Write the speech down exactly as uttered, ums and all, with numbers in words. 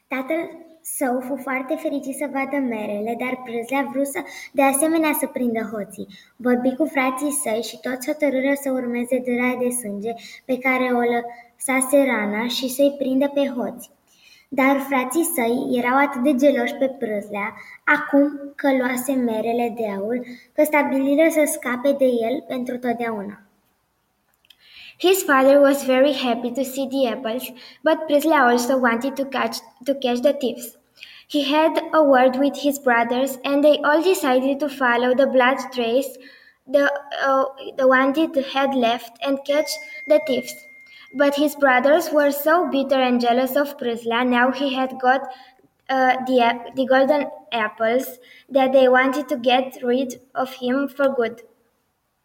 Tatăl său fu foarte fericit să vadă merele, dar Prâzlea vrut să, de asemenea să prindă hoții. Vorbi cu frații săi și toți hotărâră să urmeze dâra de sânge pe care o lăsase rana și să-i prindă pe hoți. Dar frații săi erau atât de geloși pe Prâzlea, acum că luase merele de aur, că stabiliră să scape de el pentru totdeauna. His father was very happy to see the apples, but Prisla also wanted to catch, to catch the thieves. He had a word with his brothers, and they all decided to follow the blood trace, the, uh, the one they had left, and catch the thieves. But his brothers were so bitter and jealous of Prisla now he had got uh, the, the golden apples that they wanted to get rid of him for good.